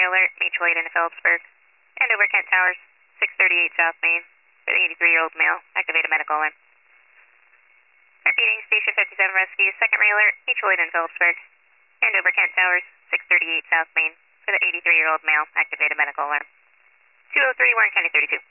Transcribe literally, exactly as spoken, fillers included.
alert, mutual aid in Phillipsburg. And over Kent Towers, six thirty-eight South Main, for the eighty-three-year-old male. Activate a medical alert. Repeating, Station fifty-seven Rescue, second alert, mutual aid in Phillipsburg. And over Kent Towers, six thirty-eight South Main, for the eighty-three-year-old male. Activate a medical alert. two oh three, Warren County thirty-two.